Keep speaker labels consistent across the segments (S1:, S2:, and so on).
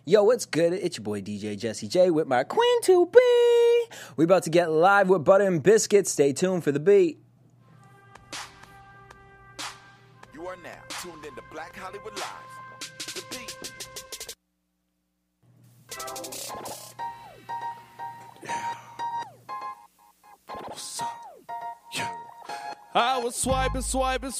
S1: Yo, what's good? It's your boy DJ Jesse J with my queen to be. We about to get live with Butter and Biscuit. Stay tuned for the beat.
S2: You are now tuned into Black Hollywood Live. The beat.
S3: Yeah. What's up? Yeah. I was swiping just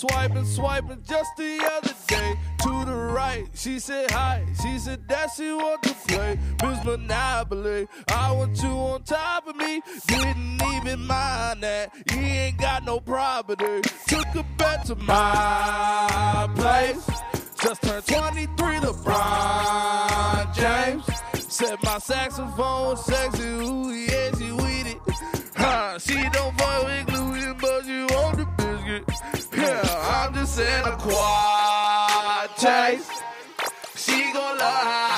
S3: the other day. To the right, she said hi. She said that she want to play Miss Monopoly. I want you on top of me. Didn't even mind that. You ain't got no property. Took her back to my place. Just turned 23, LeBron James. Said my saxophone sexy. Ooh, yeah, she with it. She don't fuck with gluten, but you want the biscuit. Yeah, I'm just saying a quad taste. She gon' love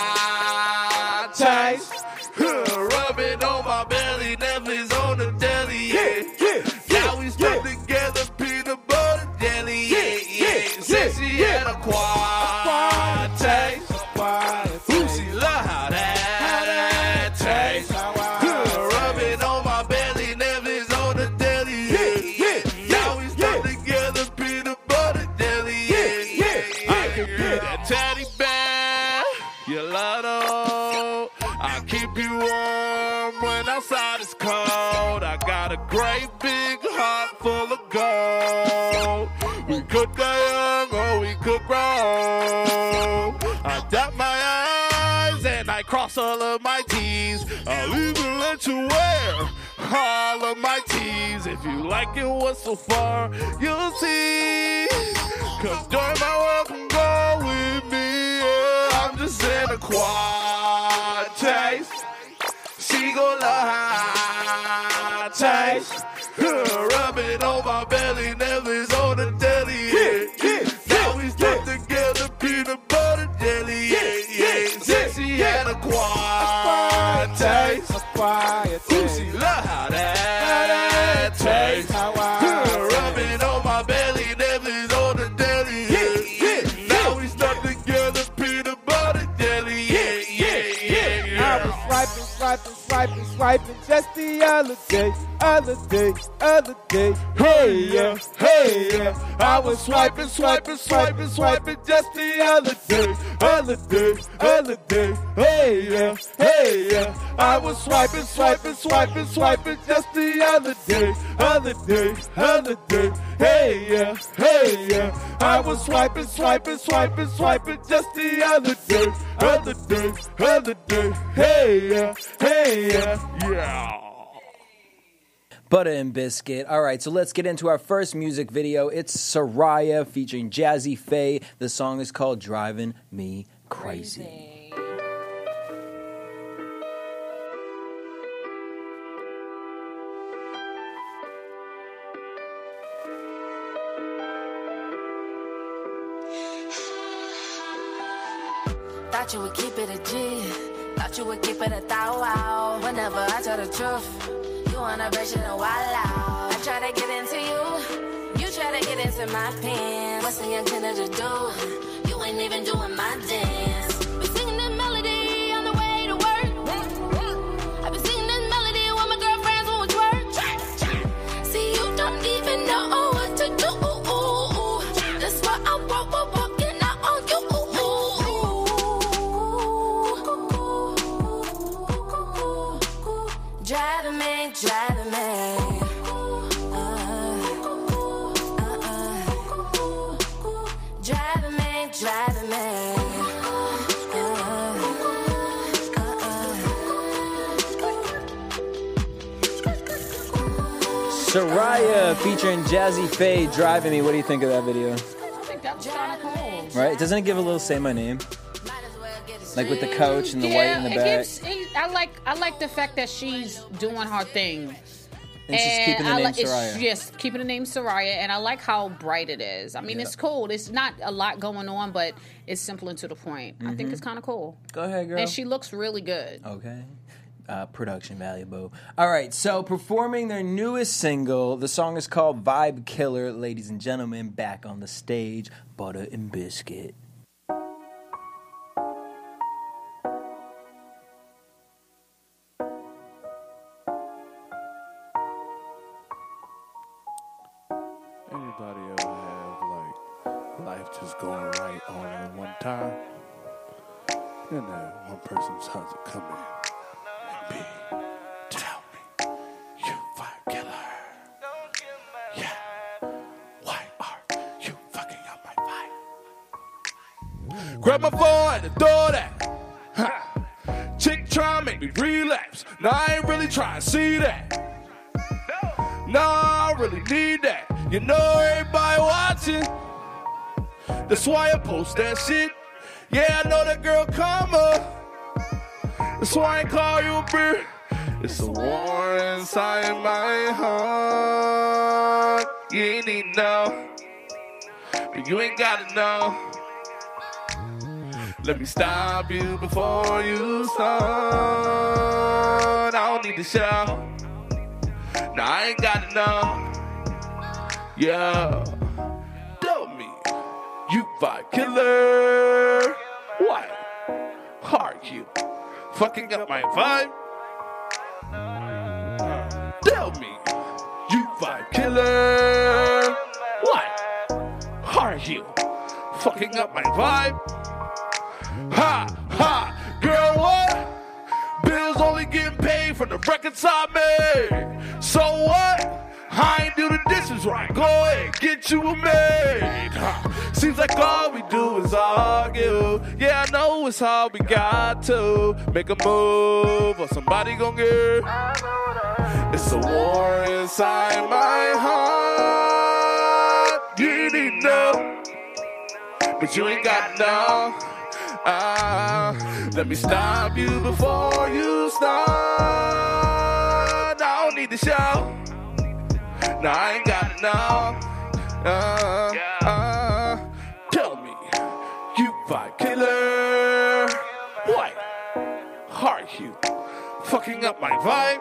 S3: high taste. Rub it on my belly, Netflix on the deli, yeah. Now we stuck together, peanut butter jelly, yeah. Said she had a quad taste. Ooh, she love how that taste. Rub it on my belly, Netflix on the deli, yeah. Now we stuck together, peanut butter jelly, yeah. I can be that teddy bear, you lotto. I keep you warm when outside is cold. I got a great big heart full of gold. We could die young or we could grow. I dot my I's and I cross all of my T's. I'll even let you wear all of my T's. If you like it what's so far, you'll see. Cause during my welcome go with me, yeah. I'm just in a quad taste. She gon' love high taste. Rub it on my belly, Netflix on the deli, yeah. Now we stuck together, peanut butter jelly, yeah. Said she had a quad taste. Ooh, she love how that taste. Rub it on my belly, Netflix on the deli, yeah. Now we stuck together, peanut butter jelly, yeah.
S4: I was swiping just the other day. Hey yeah. I was swiping just the other day. Hey yeah. I was swiping just the other day. Hey yeah. I was swiping just the other day. Hey yeah.
S1: Butter and Biscuit. All right, so let's get into our first music video. It's Soraya featuring Jazzy Faye. The song is called Driving Me Crazy.
S5: Thought you would keep it a G. Thought you would keep it a thou wow. Whenever I tell the truth, you wanna break shit a while out. I try to get into you, you try to get into my pants. What's the intent to do? You ain't even doing my dance. Been singing this melody on the way to work. I've been singing this melody with my girlfriends when we twerk. See, you don't even know what to do. That's why I'm walking out on you. Driving me. Driving me
S1: Soraya featuring Jazzy Faye, Driving Me. What do you think of that video?
S6: I think that was kind of cool.
S1: Right? Doesn't it give a little Say My Name? Like with the coach and the white in the back.
S6: I like the fact that she's doing her thing.
S1: And she's keeping the name Soraya.
S6: Yes, keeping the name Soraya, and I like how bright it is. I mean, it's cool. It's not a lot going on, but it's simple and to the point. I think it's kind of cool.
S1: Go ahead, girl.
S6: And she looks really good.
S1: Okay. Production value, boo. All right, so performing their newest single, the song is called Vibe Killer. Ladies and gentlemen, back on the stage, Butter and Biscuit.
S3: Anybody ever have like life just going right on at one time? And then one person starts to come in and be, tell me, you vibe killer. Yeah, why are you fucking up my vibe? Grab my phone and throw that. Ha. Chick try to make me relapse. Nah, I ain't really trying to see that. Nah, I really need that. You know everybody watching. That's why I post that shit. Yeah, I know that girl karma. That's why I call you a bitch. It's a war inside my heart. You ain't need to know, but you ain't gotta know. Let me stop you before you start. I don't need to shout. Nah, I ain't gotta know. Yeah, tell me, you vibe killer. Why are you fucking up my vibe? Tell me, you vibe killer. Why are you fucking up my vibe? Ha, ha, girl, what? Bills only getting paid for the records I made. So what? I ain't do the dishes right. Go ahead, get you a maid. Seems like all we do is argue. Yeah, I know it's hard, we got to make a move or somebody gon' get. It's a war inside my heart. You need to know, but you ain't got to know. Let me stop you before you start. I don't need to shout. Nah, I ain't gotta know. Tell me, you vibe killer. Why are you fucking up my vibe?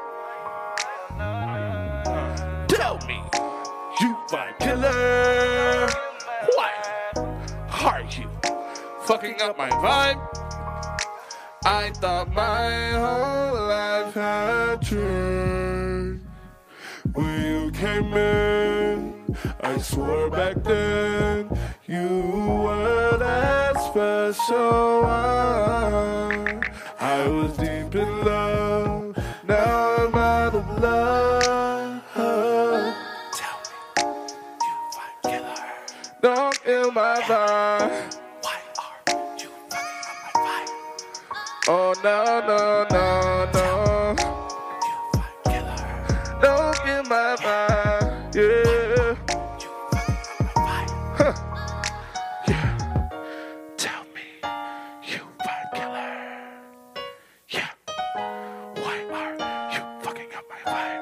S3: Tell me, you vibe killer. Why are you fucking up my vibe? I thought my whole life had changed when you came in. I swore back then you were that special one. I was deep in love, now I'm out of love. Tell me, you vibe killer. Don't kill my vibe. Why are you fucking up my vibe? Oh no, no, no, no. You vibe killer. Don't kill my vibe, yeah. You fucking up my vibe. Huh. Yeah. Tell me, you vibe killer. Yeah. Why are you fucking up my vibe?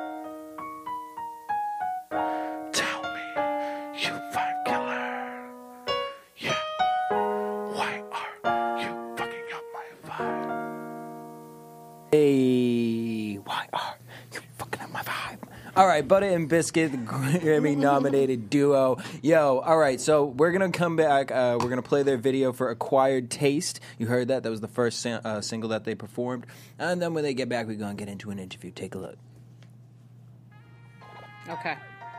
S3: Tell me, you vibe killer. Yeah. Why are you fucking up my vibe?
S1: Hey, why are you fucking up my vibe? All right, Butter and Biscuit, the Grammy-nominated duo. Yo, all right, so we're going to come back. We're going to play their video for Acquired Taste. You heard that? That was the first single that they performed. And then when they get back, we're going to get into an interview. Take a look.
S6: Okay.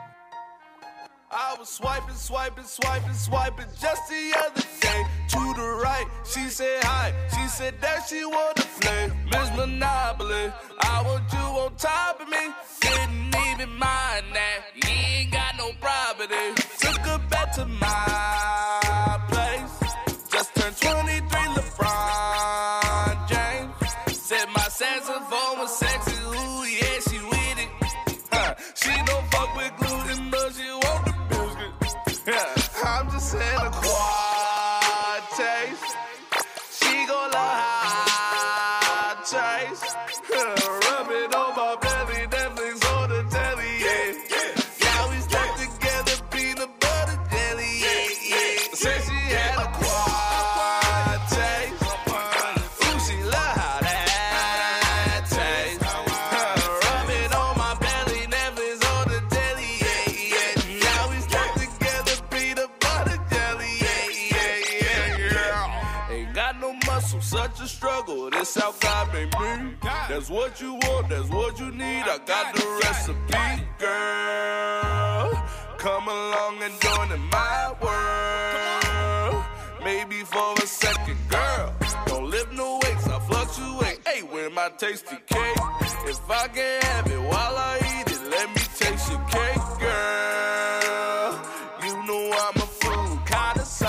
S3: I was swiping just the other day. To the right, she said hi. She said that she wanna play Miss Monopoly. I want you on top of me. Didn't even mind that. You ain't got no property. Took her back to my place. Just turned 23, LeBron James. Said my saxophone was sexy. Ooh, yeah, she with it. She don't fuck with gluten, but she want the biscuit. Yeah, I'm just saying a quad taste. She gon' love hot taste. Rub it on my belly, Netflix on the telly, yeah. Yeah, we stuck together, peanut butter jelly, yeah. Said she had a quad taste. Ooh, she love how that taste. Rub it on my belly, Netflix on the telly, yeah. Now we stuck together, peanut butter jelly, yeah. Ain't got no muscle, such a struggle. This how God made me. That's what you want, that's what you need. I got the recipe, girl. come along and join in my world. Maybe for a second, girl. Don't lift no weights, I fluctuate. Hey, with my tasty cake. If I can have it while I eat it, let me taste your cake, girl. You know I'm a food connoisseur.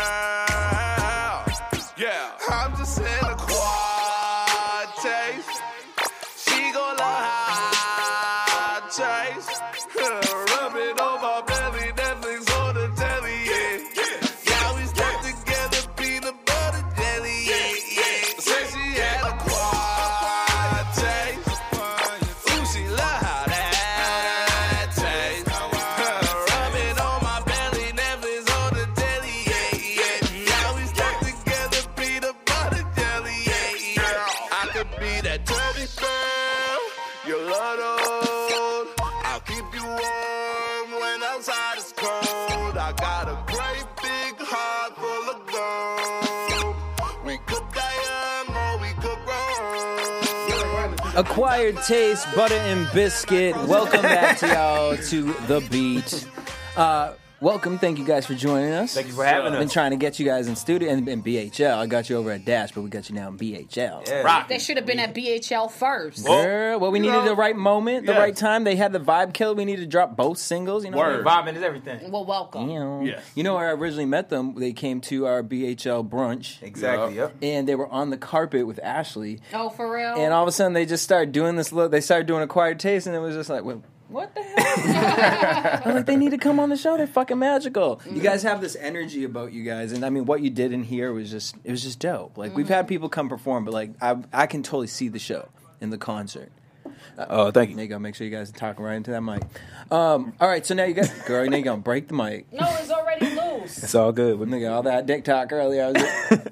S3: Yeah, I'm just in a quad taste. She gon' love how I taste. Rub it on my belly, Netflix on the telly, yeah. Yeah, we stuck together, peanut butter jelly, yeah. Say she had a quad taste. Ooh, she love how that taste. Rub it on my belly, Netflix on the telly, yeah. Yeah, we stuck together, peanut butter jelly, yeah. I could be that dirty girl, you love those. I'll keep you warm when outside is cold. I got a great big heart full of gold. We cook that or we cook wrong.
S1: Acquired Taste, Butter and Biscuit. Welcome back to y'all to The Beat. Welcome. Thank you guys for joining us.
S7: Thank you for having
S1: Been
S7: us.
S1: trying to get you guys in studio and BHL. I got you over at Dash, but we got you now in BHL.
S7: Yeah.
S3: Rock.
S6: They should have been at BHL first.
S1: Girl, well, we needed the right moment, the
S3: Yes.
S1: right time. They had the vibe kill. We needed to drop both singles. You know,
S3: Word.
S7: Vibing is everything.
S6: Well, welcome.
S3: Yes.
S1: You know where I originally met them? They came to our BHL brunch,
S7: Exactly. Yep.
S1: and they were on the carpet with Ashley.
S6: Oh, for real?
S1: And all of a sudden, they just started doing this. They started doing Acquired Taste, and it was just like, what the hell? I was like, they need to come on the show. They're fucking magical. You guys have this energy about you guys, and I mean, what you did in here was just dope. Like we've had people come perform, but like I can totally see the show in the concert.
S7: Oh, thank
S1: There you go. Make sure you guys talk right into that mic. All right, so now you got, girl, now you're gonna break the mic.
S6: no, it's already loose.
S7: It's all good.
S1: Nigga, all that dick talk earlier. I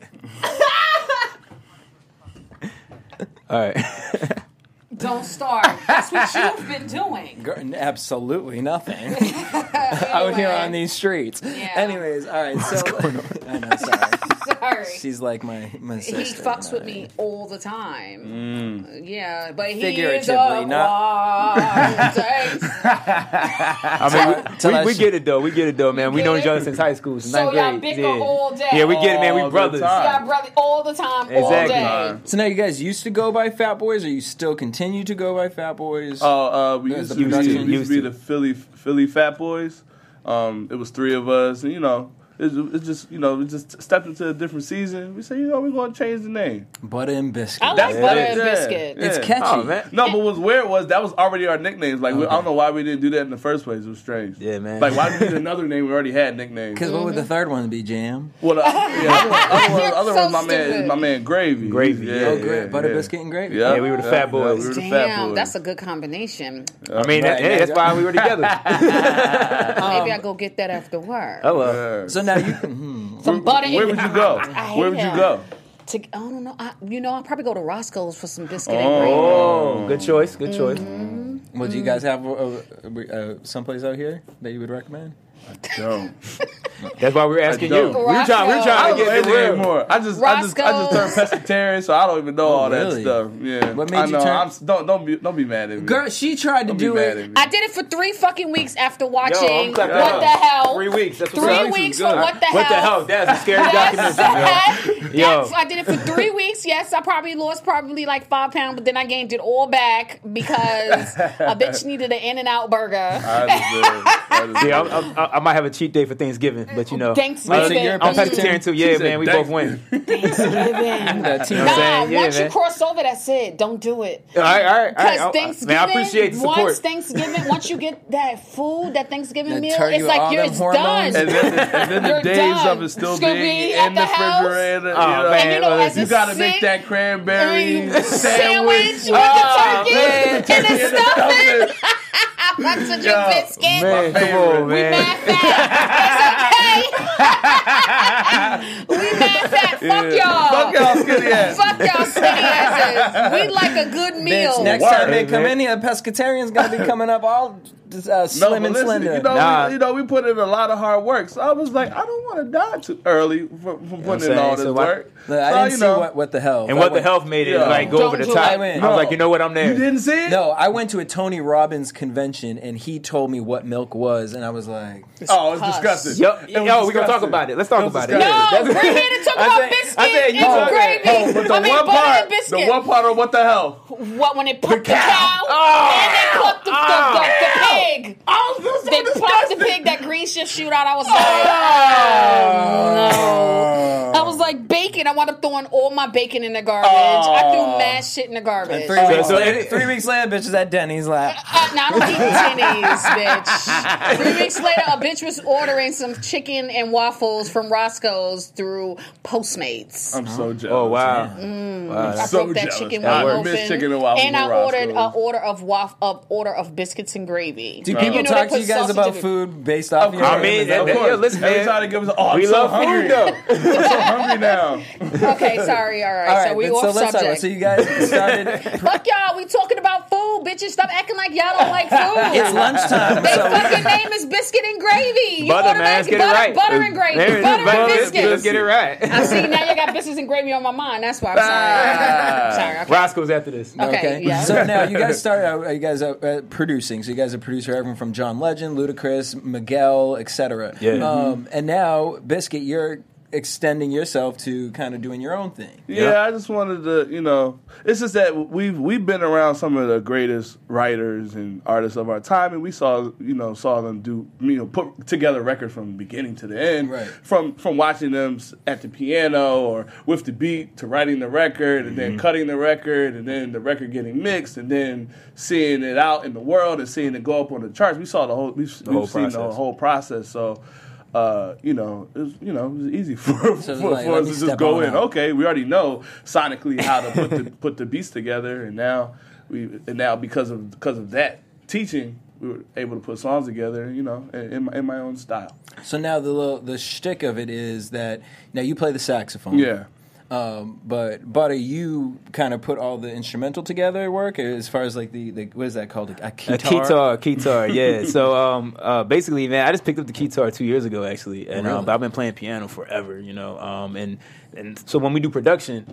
S1: was
S7: All right.
S6: Don't start. That's what you've been doing.
S1: Girl, absolutely nothing out here on these streets.
S6: Yeah.
S1: Anyways, all right. So I know, sorry.
S6: Sorry.
S1: She's like my sister.
S6: He fucks with
S1: all
S6: me
S1: right.
S6: all the time. Yeah, but he
S1: Figuratively,
S6: is a
S1: not-
S7: I mean, we get it though. We get it though, man. We know each other since high school, since
S6: So
S7: ninth
S6: y'all
S7: grade.
S6: bicker
S7: Yeah.
S6: all day.
S7: Yeah, we get it, man. We
S3: All the
S7: brothers.
S3: time.
S6: Y'all brother all the time, all
S7: Exactly.
S6: day.
S1: So now you guys used to go by Fat Boys, or you still continue to go by Fat Boys?
S3: We
S1: There's
S3: used
S1: the
S3: to
S1: production.
S3: be the Philly Fat Boys. It was three of us, and it's just we just stepped into a different season. We said, we're going to change the name.
S1: Butter and Biscuit.
S6: I like butter and
S3: Yeah.
S6: biscuit.
S3: Yeah.
S1: It's catchy.
S7: Oh, man.
S3: No, but what's weird was that was already our nicknames. Like I don't know why we didn't do that in the first place. It was strange.
S7: Yeah, man.
S3: Like why did we need another name? We already had nicknames.
S1: Because what would the third one be, Jam?
S3: Well, other
S6: So
S3: one's my
S6: stupid.
S3: man Gravy.
S7: Gravy,
S3: Yeah,
S7: yeah.
S1: Oh, great. Butter, Biscuit, and Gravy.
S3: Yeah,
S7: Yeah, we were the Fat Boys.
S3: we were the Fat
S6: Damn,
S3: Boys.
S6: that's a good combination.
S7: I mean,
S1: Right,
S7: hey, that's why we were together.
S6: Maybe I go get that after work.
S7: Oh well.
S3: Yeah.
S1: So now you.
S6: Some butter.
S3: Where would you go?
S6: I
S3: Where would
S6: hate
S3: you
S6: him.
S3: go?
S6: I don't know. I'll probably go to Roscoe's for some biscuit and gravy.
S7: Oh, good choice. Good choice.
S1: Well, do you guys have someplace out here that you would recommend?
S3: Don't.
S7: That's why we were asking
S3: I
S7: you.
S3: don't.
S7: We were trying
S3: I
S7: to
S3: don't know
S7: get the
S3: anything
S7: real.
S3: anymore. I just
S6: Roscoe's.
S3: turned pescatarian, so I don't even know all
S1: really?
S3: that stuff. Yeah.
S1: What made
S3: I
S1: you
S3: know.
S1: turn-
S3: Don't be mad at me.
S1: Girl, she tried to
S3: Don't
S1: do
S3: be mad
S1: it.
S3: at me.
S6: I did it for 3 fucking weeks after watching
S7: I'm clapping
S6: What
S7: up.
S6: the Hell.
S7: 3 weeks. That's what's
S6: 3
S7: up.
S6: weeks for
S3: good.
S6: What the Hell.
S7: What the hell? That's a scary
S6: Yes.
S7: documentary. Yo.
S6: Yes, I did it for 3 weeks. Yes, I probably lost like 5 pounds, but then I gained it all back because a bitch needed an In-N-Out burger.
S7: Yeah, I might have a cheat day for Thanksgiving, but you know.
S6: Thanksgiving.
S1: So you're a
S7: I'm
S1: pescatarian
S7: pescatarian too. Yeah, man. We both win.
S6: Thanksgiving.
S1: That team.
S7: You know what I'm
S6: Nah,
S7: saying? Yeah,
S6: once you
S7: man.
S6: cross over, that's it. Don't do it.
S7: All right.
S6: Because Thanksgiving,
S7: Man, I appreciate the support.
S6: once you get that food, that Thanksgiving
S1: That
S6: meal,
S1: turn
S6: it's
S1: you
S6: like
S1: all
S6: you're
S1: them hormones.
S6: done.
S3: And then the
S6: You're
S3: days
S6: done.
S3: of it still
S6: Still
S3: being
S6: be at
S3: in
S6: the
S3: the
S6: house.
S3: refrigerator.
S7: Oh, man.
S6: And you know, as
S3: You
S6: a
S3: gotta
S6: sick,
S3: make that cranberry
S6: sandwich
S3: sandwich.
S6: with the turkey and the stuffing. Fuck such a
S3: Yo,
S6: biscuit.
S7: Man, come on,
S6: We
S7: man.
S6: mad fat. It's okay. We mad fat. Fuck y'all.
S3: Fuck y'all skinny ass.
S6: Fuck y'all skinny asses. We like a good meal.
S1: Bitch, next
S3: Word,
S1: time they come
S7: man.
S1: in here, pescatarian's gonna be coming up all slim and slender.
S3: You know, we put in a lot of hard work. So I was like, I don't want to die too early from putting in all this work.
S1: I didn't see what the hell.
S7: And What the Health made it like go over the top. I was like, you know what, I'm there.
S3: You didn't see it?
S1: No, I went to a Tony Robbins convention and he told me what milk was, and I was like,
S3: "Oh, it's disgusting."
S7: Yo, we're gonna talk about it. Let's talk about it.
S6: No, we're here to talk about biscuit and gravy.
S3: But the one part of What the Hell?
S6: What when it plucked the cow and they plucked the pig? They plucked the pig. That grease just shoot out. I was like, no. I was like bacon. I wound up throwing all my bacon in the garbage. I threw mad shit in the garbage.
S1: 3 weeks later, bitch is at Denny's like.
S6: Now I don't eat Denny's, bitch. 3 weeks later, a bitch was ordering some chicken and waffles from Roscoe's through Postmates.
S3: I'm so jealous.
S7: Oh wow!
S6: I broke that chicken waffle open, and I ordered an order of biscuits and gravy.
S1: Do people talk to you guys about food based off your?
S7: I mean, listen,
S3: every time they give us, we
S7: love food though.
S3: I'm so hungry now.
S6: Okay, sorry. All right. So we off subject.
S1: So you guys started.
S6: Fuck y'all. We talking about food, bitches. Stop acting like y'all don't like food.
S1: It's lunchtime.
S6: Their fucking name is biscuit and gravy.
S7: Butter, man. Get it right.
S6: Butter and gravy. Butter and biscuits.
S7: Let's get it right.
S6: I see. Now you got biscuits and gravy on my mind. That's why I'm sorry. Okay.
S7: Roscoe's after this.
S6: Okay. Yeah.
S1: So now you guys started. You guys are producing. So you guys are producer everyone from John Legend, Ludacris, Miguel, etc.
S7: Yeah.
S1: And now, Biscuit, you're extending yourself to kind of doing your own thing.
S3: Yeah, I just wanted to, it's just that we've been around some of the greatest writers and artists of our time, and we saw them do, put together records from the beginning to the end,
S1: right.
S3: From watching them at the piano or with the beat to writing the record and then cutting the record and then the record getting mixed and then seeing it out in the world and seeing it go up on the charts. We saw we've seen the whole process. So. It was easy for us to just go in. Okay, we already know sonically how to put the beats together, and now because of that teaching, we were able to put songs together, in my own style.
S1: So now the shtick of it is that now you play the saxophone.
S3: Yeah.
S1: But Butter, you kind of put all the instrumental together work as far as like the what is that called? A
S7: Keytar, yeah. So basically, man, I just picked up the Keytar 2 years ago, actually, and
S1: really?
S7: but I've been playing piano forever, and so when we do production,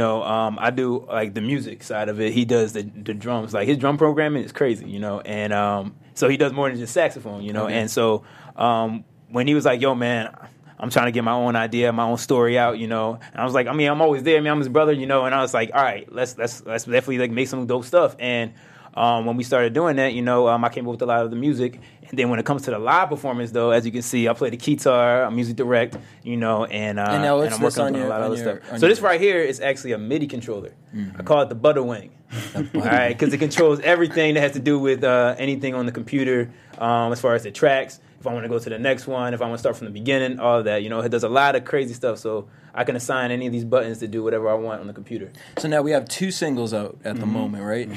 S7: I do like the music side of it. He does the drums. Like his drum programming is crazy, and so he does more than just saxophone, okay. And so when he was like, "Yo, man, I'm trying to get my own idea, my own story out, and I was like, I'm always there, I'm his brother, and I was like, all right, let's definitely like make some dope stuff. And when we started doing that, I came up with a lot of the music. And then when it comes to the live performance, though, as you can see, I play the Keytar, I music direct, and I'm working on a lot of other stuff. So this right here is actually a MIDI controller. I call it the Butter Wing. All right, because it controls everything that has to do with anything on the computer, as far as the tracks. If I want to go to the next one, if I want to start from the beginning, all of that. It does a lot of crazy stuff, so I can assign any of these buttons to do whatever I want on the computer.
S1: So now we have 2 singles out at the moment, right?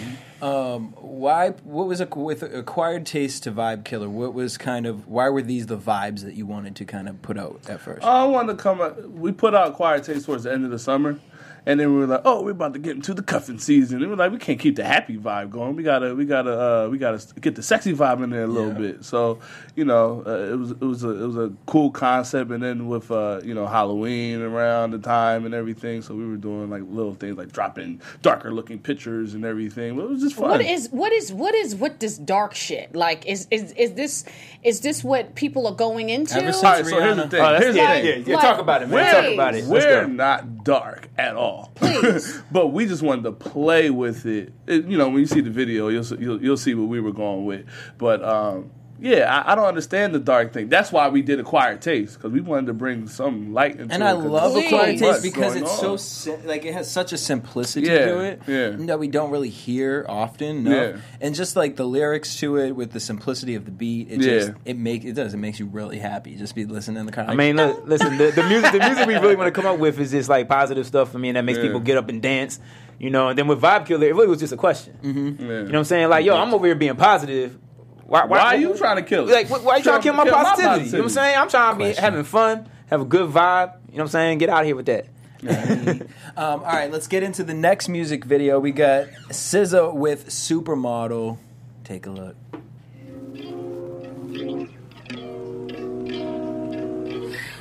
S1: What was with Acquired Taste to Vibe Killer? Why were these the vibes that you wanted to kind of put out at first?
S3: I wanted to come out. We put out Acquired Taste towards the end of the summer. And then we were like, "Oh, we're about to get into the cuffing season." And we were like, "We can't keep the happy vibe going. We gotta get the sexy vibe in there a little bit." So, it was a cool concept. And then with Halloween around the time and everything, so we were doing like little things like dropping darker looking pictures and everything. But it was just fun.
S6: What is with this dark shit? Like, is this what people are going into?
S1: Ever since
S3: all right, so here's the thing.
S7: Yeah, talk about it, man. Talk about it.
S3: We're not dark at all.
S6: Please.
S3: But we just wanted to play with it. When you see the video, you'll see what we were going with. But I don't understand the dark thing. That's why we did Acquired Taste, because we wanted to bring some light into it.
S1: And I love Acquired Taste because it's so it has such a simplicity to it that we don't really hear often. And just like the lyrics to it with the simplicity of the beat, it makes you really happy. Just be listening in the car.
S7: I mean, listen, the music we really want to come up with is just like positive stuff. I mean, that makes people get up and dance. And then with Vibe Killer, it really was just a question. You know what I'm saying? Like, yo, I'm over here being positive. Why are you
S3: trying to kill it?
S7: Like, why are you trying to kill my positivity? You know what I'm saying? I'm trying to be having fun, have a good vibe. You know what I'm saying? Get out of here with that.
S1: All right, let's get into the next music video. We got SZA with Supermodel. Take a look.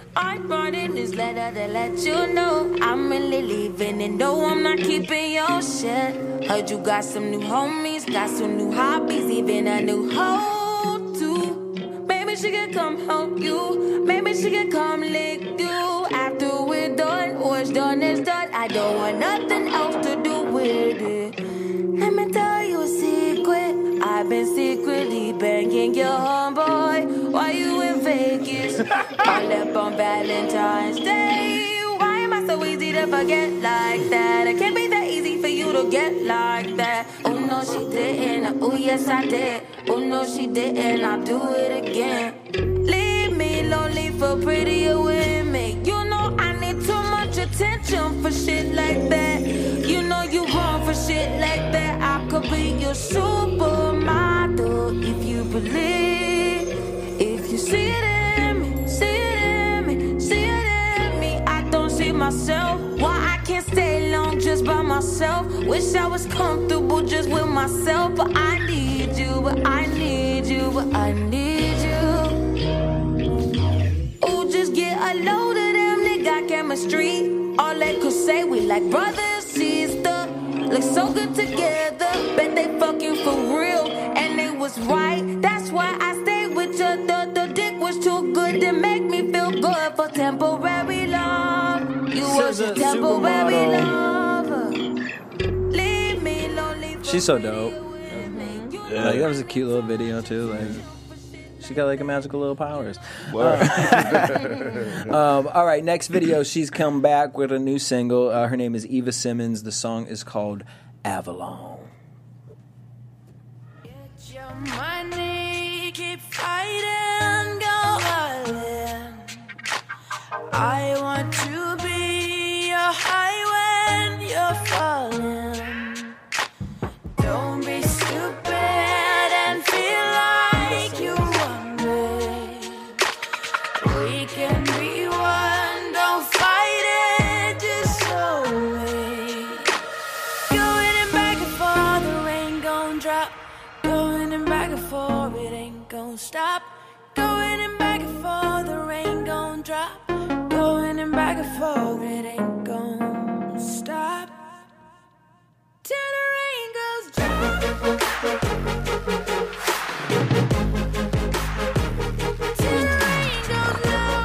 S5: I brought in this letter to let you know I'm really leaving, and no, I'm not keeping your shit. Heard you got some new homies, got some new hobbies, even a new hoe too. Maybe she can come help you, maybe she can come lick you. After we're done, what's done is done. I don't want nothing else to do with it. Let me tell you a secret. I've been secretly banging your homeboy while you in Vegas. All up on Valentine's Day. Why am I so easy to forget like that? It can't be that easy for you to get like that. Oh no, she didn't. Oh yes, I did. Oh no, she didn't. I'll do it again. Leave me lonely for prettier women. You know I need too much attention for shit like that. You know you wrong for shit like that. I could be your supermodel if you believe. If you see it in me, see it in me, see it in me. I don't see myself. Why I can't stay long just by myself. Wish I was comfortable just with myself. But I need you, but I need you, but I need you. Oh, just get a load of them, they got chemistry. All they could say, we like brother and sister. Look so good together, bet they fucking for real. And they was right, that's why I stayed with you. The dick was too good to make me feel good for temporary love. You was just temporary love. Leave me lonely.
S1: She's so dope.
S7: Yeah.
S1: Like, that was a cute little video too. Like, she got like a magical little powers. All right, next video. She's come back with a new single. Her name is Eva Simmons. The song is called Avalon.
S5: Get your money, keep fighting, go all in. I want to be your high when you're falling. Don't be stupid and feel like you want me. We can be one, don't fight it, just show me. Going and back and forth, the rain gon' drop. Going and back and forth, it ain't gon' stop. Going and back and forth, the rain gon' drop. Going and back and forth, it ain't gon' stop. Till the rain goes drop. Till the rain goes low.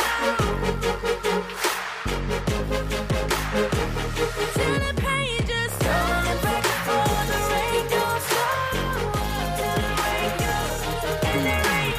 S5: Till the pain just going back and forth, the rain don't stop. Till the rain goes, and the rain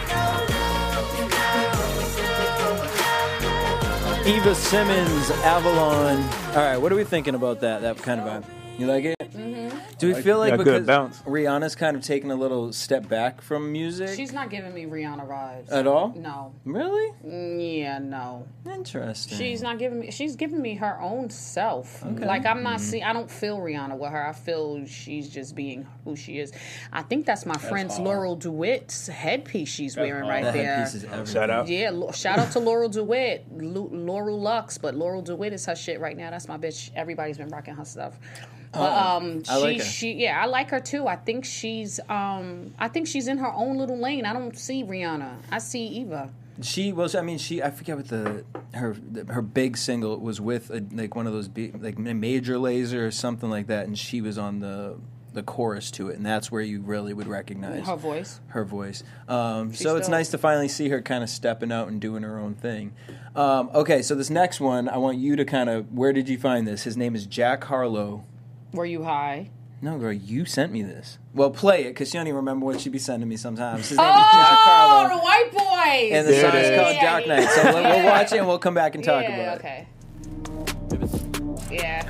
S5: goes low.
S1: Eva Simmons, Avalon. All right, what are we thinking about that? That kind of vibe. You like it? Mm-hmm. Do we feel like
S7: Yeah,
S1: because
S7: good bounce.
S1: Rihanna's kind of taking a little step back from music
S6: She's not giving me Rihanna vibes.
S1: at all?
S6: No.
S1: Really?
S6: Yeah, no.
S1: Interesting.
S6: She's not giving me. She's giving me her own self. Like I'm not see. I don't feel Rihanna with her. I feel she's just being who she is. I think that's my friend's Laurel DeWitt's headpiece she's wearing right
S1: that
S6: there.
S1: headpiece is everything.
S7: Shout out.
S6: Yeah, shout out to Laurel DeWitt, Laurel Lux, but Laurel DeWitt is her shit right now. That's my bitch. Everybody's been rocking her stuff. But
S1: I like her.
S6: I like her too. I think she's in her own little lane. I don't see Rihanna. I see Eva.
S1: She was. I mean, I forget what her big single was with, like one of those like Major Lazer or something like that, and she was on the chorus to it, and that's where you really would recognize
S6: Her voice.
S1: Her voice. So it's nice to finally see her kind of stepping out and doing her own thing. Okay, so this next one, I want you to kind of. Where did you find this? His name is Jack Harlow.
S6: Were you high?
S1: No, girl, you sent me this. Well, play it, because she don't even remember what she be sending me sometimes. His name is Jack Harlow.
S6: the white boys!
S1: And the song is called
S6: Yeah,
S1: Dark
S6: yeah.
S1: Knight. So we'll watch it and we'll come back and talk
S6: Yeah,
S1: about it.
S6: okay. Yeah.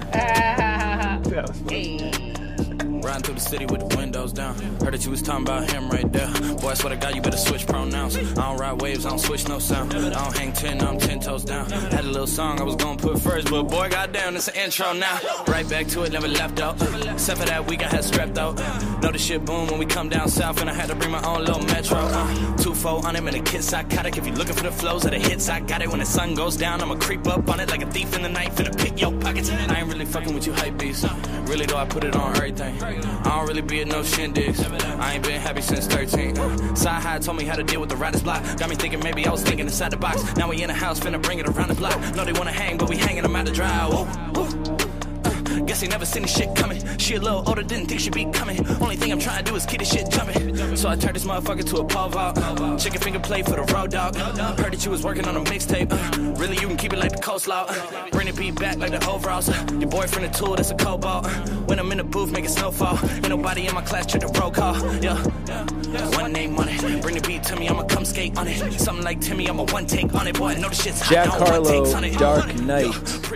S6: Hey.
S8: Riding through the city with the windows down. Heard that you was talking about him right there. Boy, I swear to God, you better switch pronouns. I don't ride waves, I don't switch no sound. I don't hang 10, I'm 10 toes down. Had a little song I was gonna put first, but boy, goddamn, it's an intro now. Right back to it, never left out. Except for that week I had strepped out. Know the shit boom when we come down south, and I had to bring my own little metro. 2-4 on him and a kid psychotic. If you looking for the flows of the hits, I got it. When the sun goes down, I'ma creep up on it like a thief in the night, finna pick your pockets. I ain't really fucking with you hype beats. Really though, I put it on everything. I don't really be at no shindigs. I ain't been happy since 13. Side high told me how to deal with the writer's block. Got me thinking maybe I was thinking inside the box. Now we in the house, finna bring it around the block. Know they wanna hang, but we hanging them out to dry. Guess he never seen this shit coming. She a little older, didn't think she'd be coming. Only thing I'm trying to do is keep this shit jumping. So I turned this motherfucker to a pole vault. Chicken finger play for the road dog. Heard that you was working on a mixtape. Really, you can keep it like the coleslaw. Bring the beat back like the overalls. Your boyfriend a tool, that's a cobalt. When I'm in the booth, make it snowfall. Ain't nobody in my class, check the roll call. Yeah. One name on it. Bring the beat to me, I'ma come skate on it. Something like Timmy, I'm a one take on it. Boy, I know the shit's hot.
S1: Jack Harlow, Dark Knight.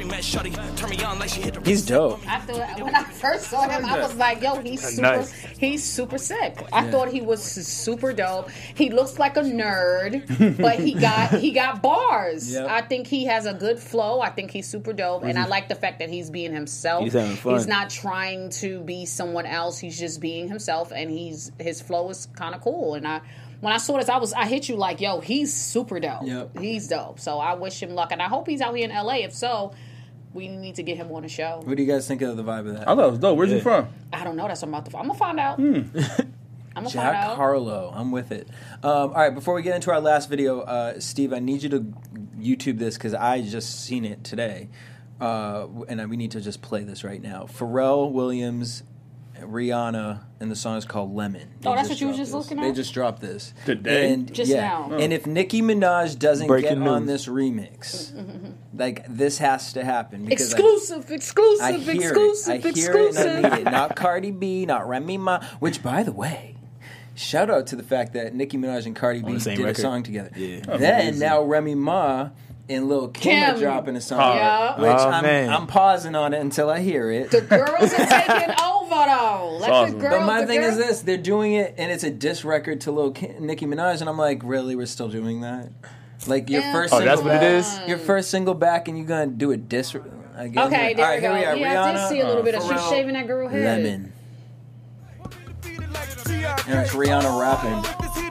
S1: He's dope.
S6: I thought when I first saw him, I was like, "Yo, he's super sick." I thought he was super dope. He looks like a nerd, but he got bars. Yep. I think he has a good flow. I think he's super dope, and I like the fact that he's being himself.
S7: He's having fun.
S6: He's not trying to be someone else. He's just being himself, and his flow is kind of cool. And when I saw this, I hit you like, "Yo, he's super dope.
S1: Yep.
S6: He's dope." So I wish him luck, and I hope he's out here in LA. If so, we need to get him on the show.
S1: What do you guys think of the vibe of that?
S4: I thought it was dope. Where's he from?
S6: I don't know. That's what I'm gonna find out. I'm gonna
S1: Jack
S6: find out.
S1: Harlow. I'm with it. All right, before we get into our last video, Steve, I need you to YouTube this because I just seen it today. And we need to just play this right now. Pharrell Williams, Rihanna, and the song is called Lemon.
S6: That's what you were just looking at?
S1: They just dropped this.
S4: Today?
S1: And,
S6: Just now.
S1: And if Nicki Minaj doesn't
S7: Breaking
S1: get on
S7: news.
S1: this remix, like, this has to happen. Because
S6: Exclusive.
S1: I hear it and I need it. Not Cardi B, not Remy Ma, which, by the way, shout out to the fact that Nicki Minaj and Cardi B
S7: the same
S1: did
S7: record.
S1: a song together.
S7: Yeah.
S1: Then, now Remy Ma and Lil Kim are dropping a song.
S6: Yeah.
S1: Which
S7: man.
S1: I'm pausing on it until I hear it.
S6: The girls are taking over though. Let
S4: awesome.
S6: the girls.
S1: But my thing is this: they're doing it, and it's a diss record to Nicki Minaj, and I'm like, really, we're still doing that? Like your first
S7: Oh,
S1: single
S7: that's what it is?
S1: Your first single back, and you're gonna do a diss again?
S6: Okay, there
S1: All right,
S6: we go.
S1: here we are.
S6: Yeah, I did
S1: Rihanna,
S6: see a little bit of she's
S1: Pharrell,
S6: shaving that girl head.
S1: Lemon. And it's Rihanna rapping.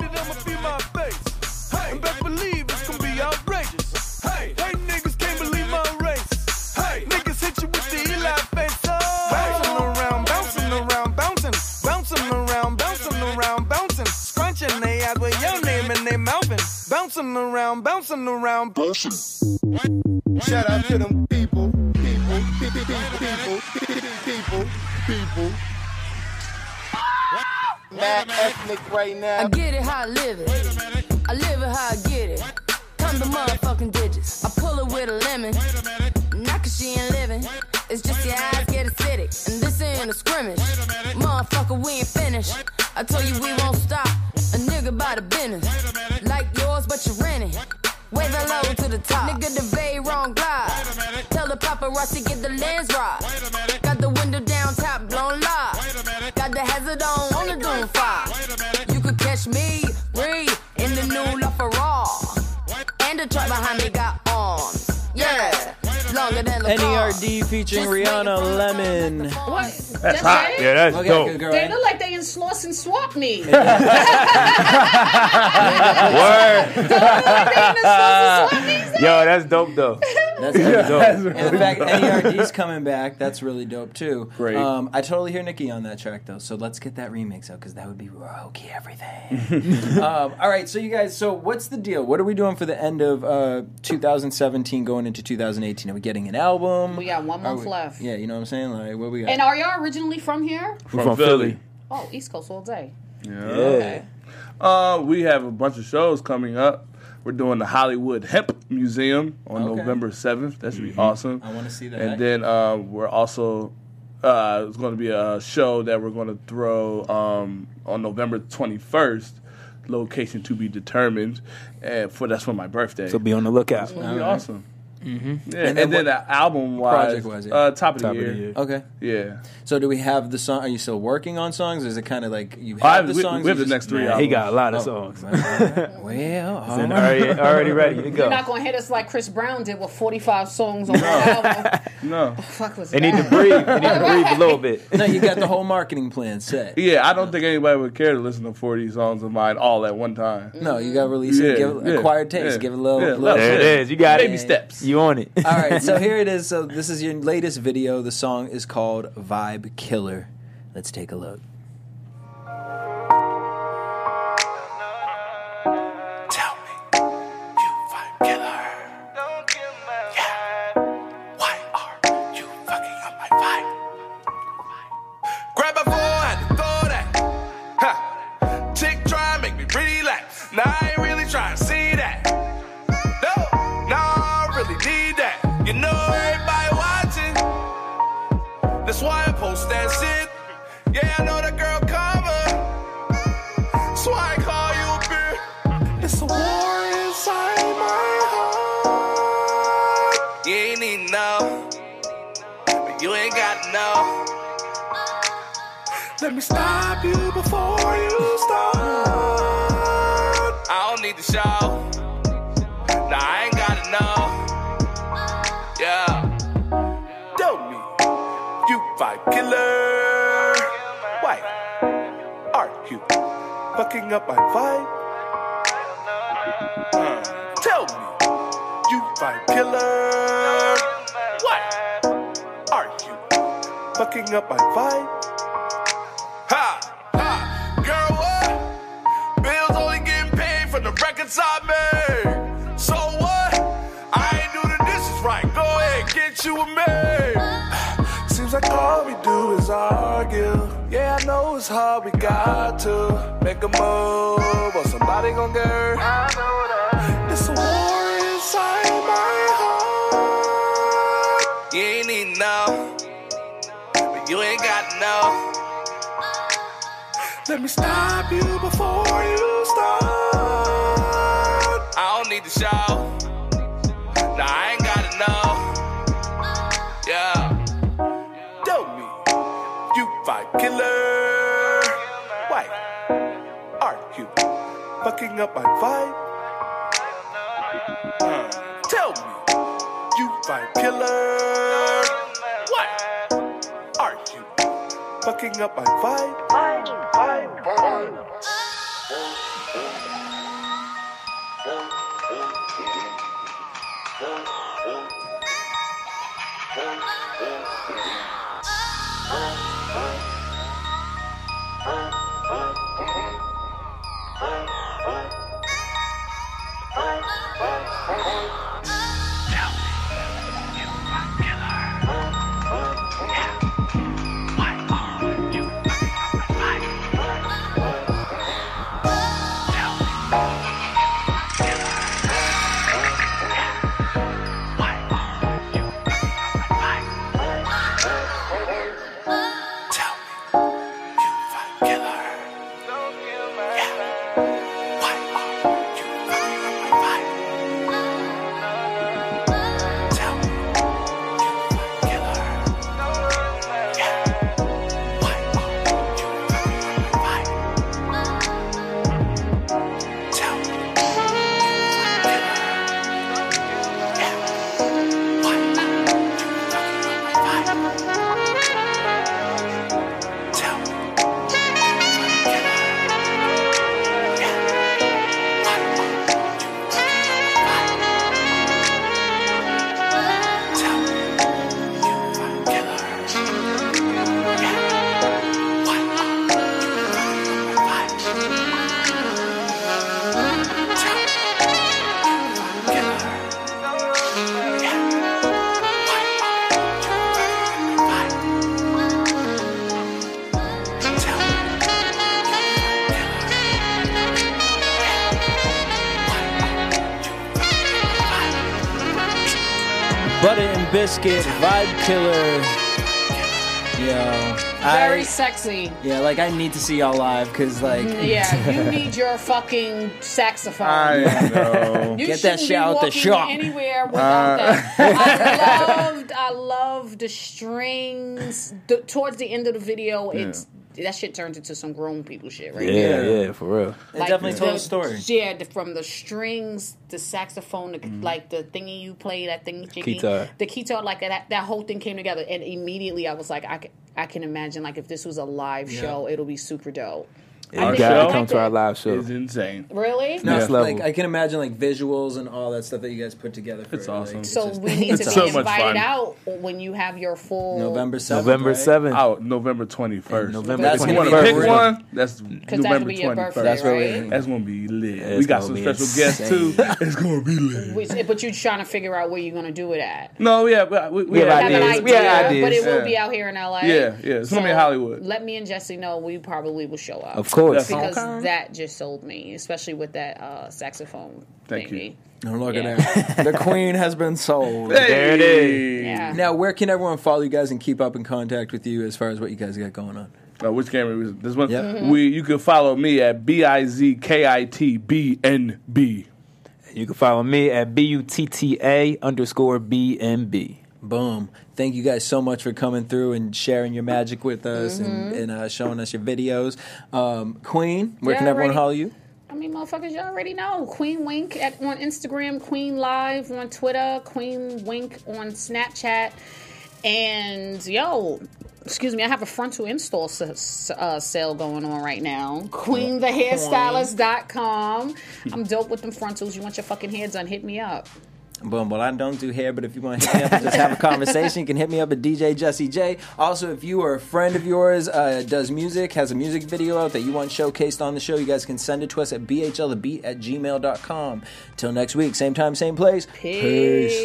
S3: Hey, best believe it's gonna be outrageous. Hey, niggas can't believe my race. Hey, niggas hit you with the Eli face. Bouncing around, bouncing around, bouncing, bouncing around, bouncing around, bouncing, scrunching they eyes with your name in their mouthing. Bouncing around, bouncing around, bouncing.
S2: Shout out to them people. Mad ethnic right now.
S5: I get it how I live it. I live it how I get it. Come the motherfucking digits. I pull it with a lemon. Not cause she ain't living. It's just your eyes get acidic. And this ain't a scrimmage. Motherfucker, we ain't finished. I told you we won't stop. A nigga by the business. Like yours, but you're renting. Wave hello to the top. Nigga, the very wrong glide. Tell the paparazzi get the lens right. Got the window down, top blown live. Got the hazard on the doom fire. You could catch me, Ree, in the new La Ferrari. And the truck behind me got arms. Yeah, longer than the
S1: NERD featuring Rihanna, Lemon.
S6: What?
S4: That's hot.
S6: it?
S7: Yeah, that's
S1: Okay,
S7: dope.
S1: good girl.
S6: They look like they in Sloss and Swap Me.
S7: Word.
S6: Don't look like they in the Sloss and Swap Me.
S7: Yo, that's dope though.
S1: That's really dope.
S7: That's
S1: And in fact, NERD's coming back. That's really dope too.
S4: Great.
S1: I totally hear Nicki on that track though, so let's get that remix out because that would be Roki everything. All right, so you guys, so what's the deal? What are we doing for the end of 2017 going into 2018? Are we getting an album?
S6: We got 1 month
S1: Are we-
S6: left.
S1: Yeah, you know what I'm saying? Like, what we got?
S6: And are y'all originally from here?
S7: From Philly.
S6: Oh, East Coast all day.
S4: Yeah.
S6: Okay.
S4: We have a bunch of shows coming up. We're doing the Hollywood Hemp Museum on
S1: Okay.
S4: November 7th. That should be awesome.
S1: I want to see that.
S4: And then we're also it's going to be a show that we're going to throw on November 21st. Location to be determined, and that's for my birthday.
S7: So be on the lookout.
S4: It's going to be awesome.
S1: Mm-hmm.
S4: Yeah, and then album-wise,
S1: project-wise, yeah.
S4: top of the year.
S1: Okay.
S4: Yeah.
S1: So do we have the song? Are you still working on songs? Or is it kind of like you
S4: I
S1: have
S4: have-
S1: the songs?
S4: we have
S1: or
S4: the next 3
S7: Man,
S4: albums.
S7: he got a lot of songs.
S1: Well,
S7: And already ready to go.
S6: You're not going to hit us like Chris Brown did with 45 songs on one album.
S4: No.
S6: Fuck was
S7: They
S6: that?
S7: need to breathe. They need to breathe a little bit.
S1: no, you got the whole marketing plan set.
S4: Yeah, I don't think anybody would care to listen to 40 songs of mine all at one time.
S1: No, you got to release it. Give it acquired taste.
S4: yeah.
S1: Give it a little.
S4: Yeah,
S1: little
S7: There it is. You got
S4: Baby
S7: it.
S4: steps.
S7: You on it.
S1: All right, so here it is. So this is your latest video. The song is called Vibe Killer. Let's take a look.
S3: Tell me, you vibe killer. Yeah. Why are you fucking up my vibe? Grab my phone, had to throw that. Huh. Chick try and make me relax. Nah, I ain't really trying to see that. No, I really need that. You know everybody watching. That's why I post that shit. Yeah, I know that girl cover. So I call you a bitch. It's a war inside my heart. You ain't need to know, but you ain't got to know. Let me stop you before you start. I don't need to show. Nah, I ain't got to know. Yeah. Tell me, you vibe killer. Why are you fucking up my vibe? Tell me, you vibe killer. Why are you fucking up my vibe? Ha! Girl, what? Bills only getting paid for the records I made. So what? I ain't do the dishes right. Go ahead, get you a maid. Seems like all we do is argue. Yeah, I know it's hard, we got to make a move or somebody gon' get hurt. I know that. It's a war inside my heart. You ain't need to know, but you ain't got to know. Let me stop you before you start. I don't need to show. Nah, I ain't got to know. Yeah. Tell me, you vibe killer. Why are you fucking up my vibe? Tell me, you vibe killer. Why are you fucking up my vibe?
S1: Butter and Biscuit, Vibe Killer. Yo.
S6: Very sexy.
S1: Yeah, like I need to see y'all live because like
S6: Yeah, you need your fucking saxophone.
S4: I know.
S6: You
S1: Get that
S6: shouldn't be
S1: shit out the
S6: walking
S1: shop.
S6: anywhere without that. I loved the strings. Towards the end of the video, it's that shit turns into some grown people shit, right?
S7: Yeah, for real.
S1: it definitely told a story.
S6: Yeah, from the strings, the saxophone, like the thingy you play, that thingy,
S7: Guitar.
S6: the guitar, like that whole thing came together, and immediately I was like, I can imagine like if this was a live show, it'll be super dope.
S7: You
S4: Our
S7: got
S4: show
S7: to come to our live show.
S4: is insane.
S6: Really?
S1: No,
S7: Next
S1: like
S7: level.
S1: I can imagine like visuals and all that stuff that you guys put together. For
S4: It's
S1: it.
S4: awesome.
S1: Like,
S6: So
S1: just-
S6: we need to
S1: it's
S6: be
S4: so much
S6: invited
S4: fun.
S6: out when you have your full
S1: November 7th.
S7: November
S1: right?
S7: 7th.
S4: Out November 21st.
S7: November
S1: That's
S4: If you
S1: gonna
S4: want
S1: be
S4: to pick
S1: brutal.
S4: one, that's
S6: because that
S4: November
S6: could be your
S4: 21st.
S6: birthday,
S1: That's what
S6: right?
S4: That's gonna be lit.
S7: It's
S4: We got
S7: gonna
S4: some
S7: be
S4: special guests too. It's gonna be lit.
S6: But you're trying to figure out where you're going to do it at.
S4: No, we have
S7: We have
S6: I have an
S7: ideas.
S6: idea,
S7: We have
S6: but it
S7: ideas.
S6: will
S4: Yeah.
S6: be out here in LA.
S4: Yeah, it's gonna be in Hollywood.
S6: Let me and Jesse know. We probably will show up.
S7: Of course.
S6: Because
S1: Okay.
S6: that just sold me, especially with that saxophone
S4: Thank you.
S6: thingy.
S1: Oh, look
S6: Yeah.
S1: at that. The queen has been sold.
S7: There it is.
S6: Yeah.
S1: Now, where can everyone follow you guys and keep up in contact with you as far as what you guys got going on?
S4: Which camera was this one?
S1: Yep.
S4: You can follow me at BIZKITBNB.
S7: You can follow me at BUTTA_BNB.
S1: Boom. Thank you guys so much for coming through and sharing your magic with us and showing us your videos. Queen, where
S6: Yeah,
S1: can everyone
S6: already-
S1: follow you?
S6: I mean, motherfuckers, y'all already know. Queen Wink on Instagram, Queen Live on Twitter, Queen Wink on Snapchat. And, excuse me, I have a frontal install sale going on right now. QueenTheHairstylist.com. I'm dope with them frontals. You want your fucking hair done, hit me up.
S1: Boom. Well, I don't do hair, but if you want to hit me up and just have a conversation, you can hit me up at DJ Jesse J. Also, if you are a friend of yours, does music, has a music video out that you want showcased on the show, you guys can send it to us at bhlthebeat@gmail.com. Till next week, same time, same place. Peace.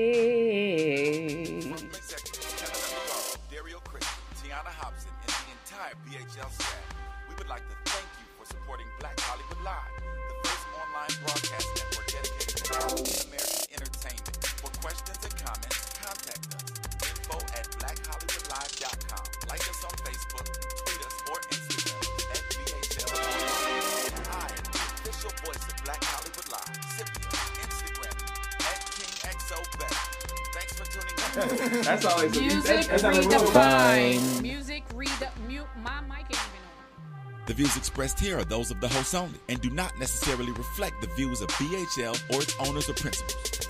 S2: Dario Chris, Tiana Hobson, and the entire BHL staff. We would like to thank you for supporting Black Hollywood Live, the first online broadcast network dedicated to African American entertainment. For questions and comments, contact us. info@blackhollywoodlive.com. Like us on Facebook, tweet us, or Instagram at BHL. I am the official voice of Black Hollywood Live. Scipio, Instagram, at KingXOBet. Thanks for tuning in.
S4: That's always
S6: Music
S4: that's how it rolls.
S6: redefined. Music mute. My mic ain't even on.
S9: The views expressed here are those of the host only and do not necessarily reflect the views of BHL or its owners or principals.